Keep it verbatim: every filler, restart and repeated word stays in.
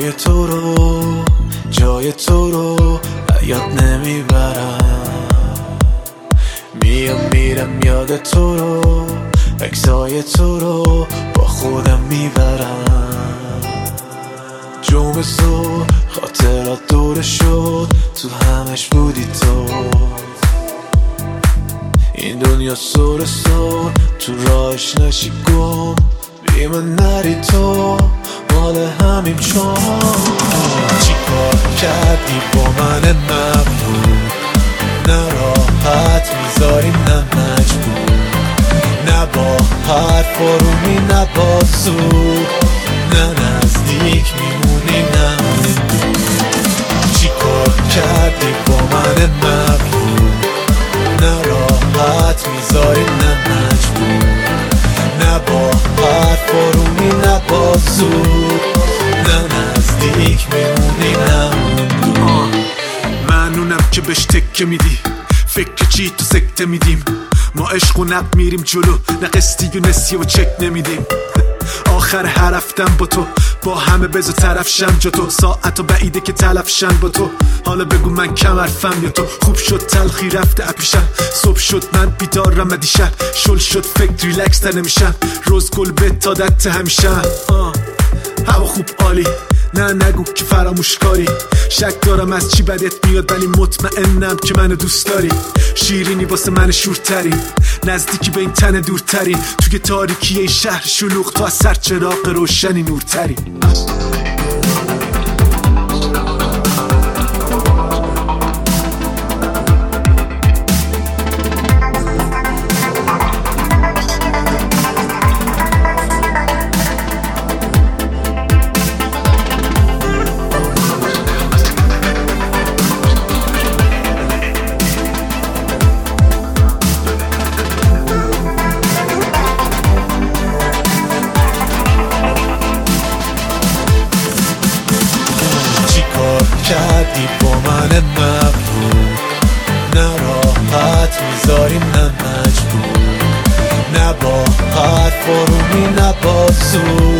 جای تو رو جای تو رو یاد نمیبرم، میام میرم یاد تو رو، عکسای تو رو با خودم میبرم. جمعه صبح خاطرات دوره شد، تو همش بودی تو. این دنیا سر سر تو راهش نشی گم، بی من نری تو مال همین چون. چی کار کردی با من مغرور، نه راحت میذاری نه مجبور، نه با حرف آرومی نه با زور، نه نزدیک میمونی نه چی کار کردی با من مغرور، نه راحت میذاری نه مجبور، نه با حرف آرومی نه با زور، نه نزدیک میمونی نه معنونم که بهش تکه میدی، فکر چی تو سکته میدیم، ما عشق و نق میریم جلو، نه قسطی و نسیه و چک نمیدیم. آخر هر رفتم با تو، با همه بزو طرف شم جا تو، ساعت و بعیده که تلف شم با تو. حالا بگو من کم حرفم یا تو، خوب شد تلخی رفته اپیشم، صبح شد من بیدارم و دیشب شل شد فکر ریلکس تر نمیشم، روز گل به تادت همیشم. هوا خوب عالی، نه نگو که فراموش کاری، شک دارم از چی بدت میاد ولی مطمئنم که منو دوست داری. شیرینی واسه من شورتری، نزدیکی به این تن دورتری، توی تاریکی این شهر شلوغ تو از سر چراغ روشنی نورتری. کردی با من مغرور، نه راحت میذاری نه مجبور، نه با حرف آرومی نه با زور،